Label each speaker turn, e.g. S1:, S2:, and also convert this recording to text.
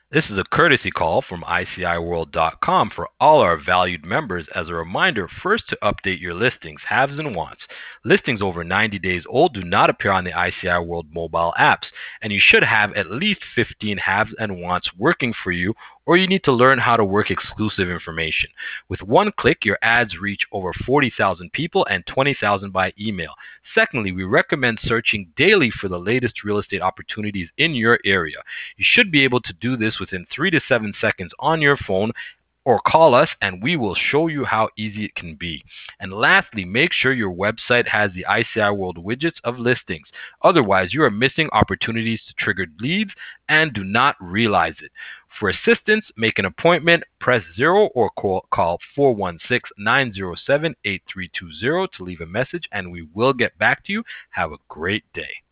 S1: This is a courtesy call from ICIWorld.com for all our valued members. As a reminder, first to update your listings, haves and wants. Listings over 90 days old do not appear on the ICI World mobile apps, and you should have at least 15 haves and wants working for you, or you need to learn how to work exclusive information. With one click, your ads reach over 40,000 people and 20,000 by email. Secondly, we recommend searching daily for the latest real estate opportunities in your area. You should be able to do this within 3 to 7 seconds on your phone, or call us and we will show you how easy it can be. And lastly, make sure your website has the ICI World widgets of listings. Otherwise, you are missing opportunities to trigger leads and do not realize it. For assistance, make an appointment, press 0 or call 416-907-8320 to leave a message and we will get back to you. Have a great day.